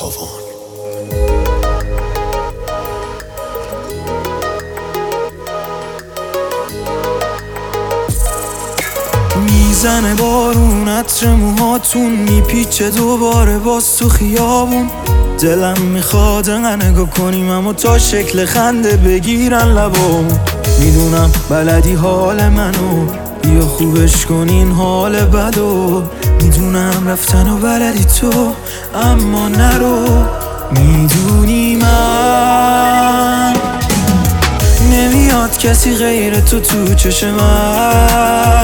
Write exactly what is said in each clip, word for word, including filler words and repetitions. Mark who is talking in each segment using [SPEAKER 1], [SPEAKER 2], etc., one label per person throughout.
[SPEAKER 1] کاوان.
[SPEAKER 2] میزنه بارون، عطر موهاتون میپیچه دوباره باز تو خیابون. دلم میخواد انقدر نگاه کنیم اما تا شکل خنده بگیرن لبامون. میدونم بلدی حال منو، بیا خوبش کنین حال بدو. میدونم رفتن و بلدی تو اما نرو. میدونی من نمیاد کسی غیر تو تو چشم من.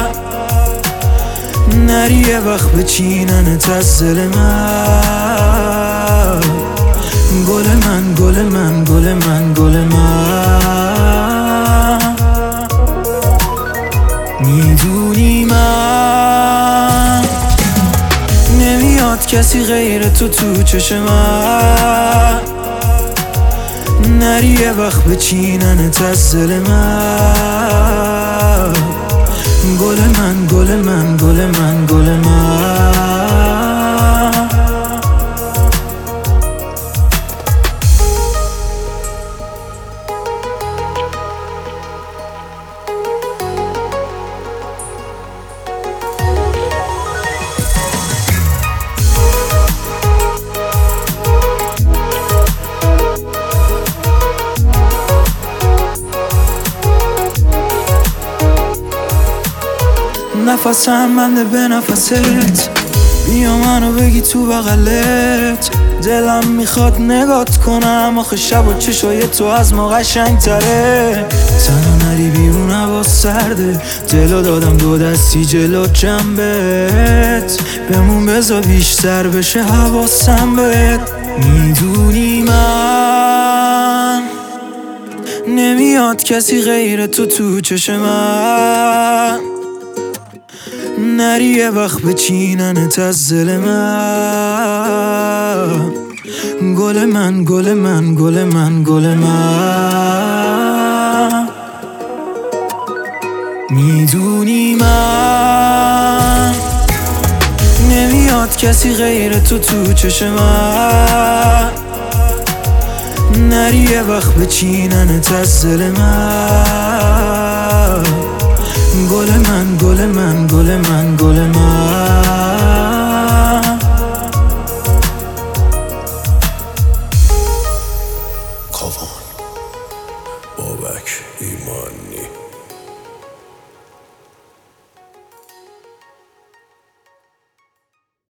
[SPEAKER 2] نری یه وقت بچیننت از دل من. گل من گل من گل من گل من. میدونی من نمیاد کسی غیر تو تو چشم من. نری یه وقت بچیننت از دل من. گل من گل من گل من گل من. نفسم بنده به نفست، بیا منو بگی تو بغلت. دلم میخواد نگات کنم آخه شب و چشای تو از ما قشنگ تره. تنها نری بیرون هوا سرده، دلو دادم دو دستی جلو جنبت. بمون بذار بیشتر بشه حواسم بهت. میدونی من نمیاد کسی غیر تو تو چشم من. نری یه وقت بچیننت از دل من. گل من گل من گل من گل من. میدونی من نمیاد کسی غیر تو تو چشم من. نری یه وقت بچیننت از دل من. گل من گل من گل من گل من.